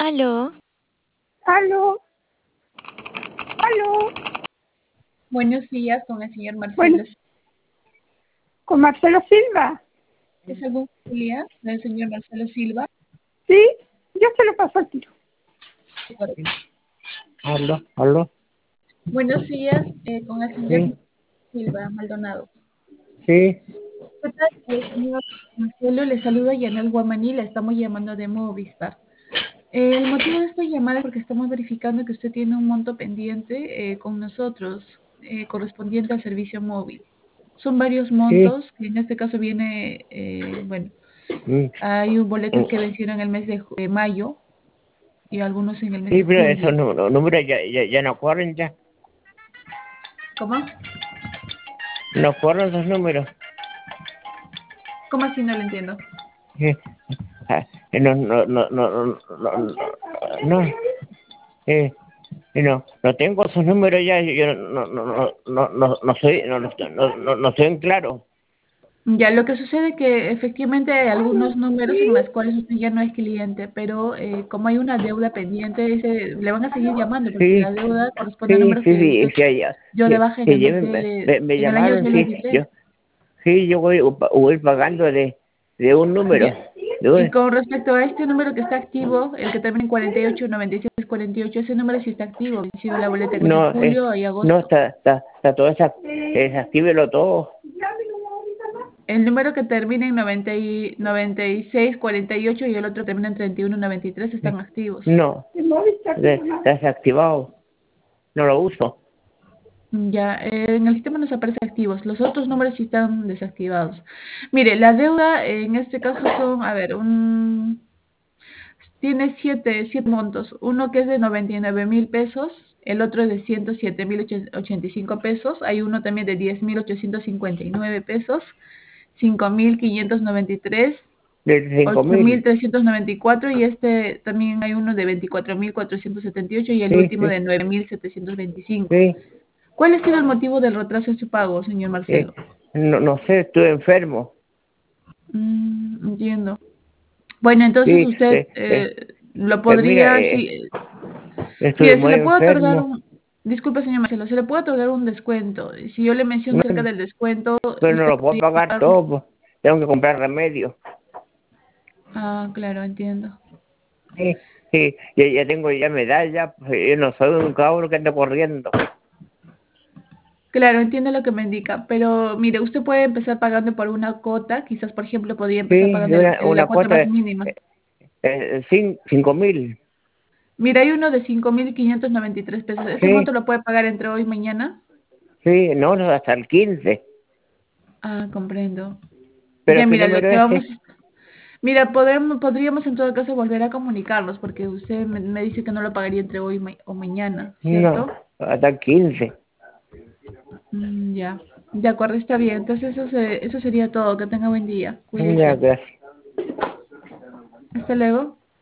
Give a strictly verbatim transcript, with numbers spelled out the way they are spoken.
Aló. Aló, aló. Buenos días con el señor Bueno, Marcelo. con Marcelo Silva. ¿Es algún familiar del señor Marcelo Silva? Sí, yo se lo paso al tiro. Aló, aló. Buenos días eh, con el señor Sí, Silva Maldonado. sí, ¿Qué tal? El señor Marcelo le saluda Yanel Guamaní, le estamos llamando de Movistar. El motivo de esta llamada es porque estamos verificando que usted tiene un monto pendiente eh, con nosotros, eh, correspondiente al servicio móvil. Son varios sí. montos, que en este caso viene, eh, bueno, Mm, hay boletos mm. que vencieron en el mes de, ju- de mayo y algunos en el mes de Sí, pero esos julio. números, números ya, ya, ya no corren ya. ¿Cómo? No corren esos números. ¿Cómo así? No lo entiendo. Sí. Ah, No, no, no, no, no, no, no, no, eh, no, no tengo esos números ya. Yo no, no, no, no, no, no soy, no, no, no, no, no estoy en claro. Ya, lo que sucede es que efectivamente hay algunos números en los cuales usted ya no es cliente, pero eh, como hay una deuda pendiente, ese, le van a seguir llamando porque Sí, la deuda corresponde a sí, números sí, que sí, usted sí, ya, dio de sí, baja en el sí, ya mes me, de, me, me en el año llamaron, sí, dos mil veintitrés. yo, sí, yo voy, voy pagando de, de un número, Ya. de Y un, con respecto a este número que está activo, el que termina en cuarenta y ocho, noventa y seis, cuarenta y ocho, ese número sí está activo, ha sido la boleta en el mes de no, eh, julio y no, agosto. está, está, está todo esa, desactívelo todo. El número que termina en noventa y, noventa y seis, cuarenta y ocho y el otro termina en treinta y uno, noventa y tres están activos. No, de- desactivado, no lo uso. Ya, eh, en el sistema nos aparece activos, los otros números sí están desactivados. Mire, la deuda eh, en este caso son, a ver, un, tiene siete, siete montos, uno que es de noventa y nueve mil pesos, el otro es de ciento siete mil ochenta y cinco pesos, hay uno también de diez mil ochocientos cincuenta y nueve pesos, cinco mil quinientos noventa y tres, De cinco ocho mil mil, trescientos noventa y cuatro y este también hay uno de veinticuatro mil cuatrocientos setenta y ocho y el sí, último sí, de nueve mil setecientos veinticinco. sí, ¿Cuál ha sido el motivo del retraso en su pago, señor eh, Marcelo? no, no sé, estuve enfermo. Mm, entiendo. Bueno, entonces Sí, usted eh, eh, eh, lo eh, mira, podría, sí, eh, eh, estuve mire, se muy le puede otorgar enfermo, un, disculpe, señor Marcelo, se le puede otorgar un descuento. Si yo le menciono no, acerca del descuento, pero no usted lo puedo podría pagar pagar. todo, pues, tengo que comprar remedio. Ah, claro, entiendo. Sí, sí, ya, ya tengo ya medalla, pues, yo no soy un cabro que anda corriendo. Claro, entiendo lo que me indica, pero mire, usted puede empezar pagando por una cuota, quizás, por ejemplo, podría empezar Sí, pagando de el- una, el- la una cuota cuota más de mínima. eh, eh, cin- cinco mil. Mira, hay uno de cinco mil quinientos noventa y tres pesos. ¿Ese Sí, monto lo puede pagar entre hoy y mañana? sí, no, no, hasta el quince. Ah, comprendo. Pero Ya, ¿qué mira, lo número que es vamos... ese? Mira, podemos, podríamos en todo caso volver a comunicarnos, porque usted me, me dice que no lo pagaría entre hoy ma- o mañana, No, ¿cierto? hasta el quince. Mm, ya. De acuerdo, está bien. Entonces eso, se- eso sería todo. Que tenga buen día. Ya, Cuídese. gracias. Hasta luego.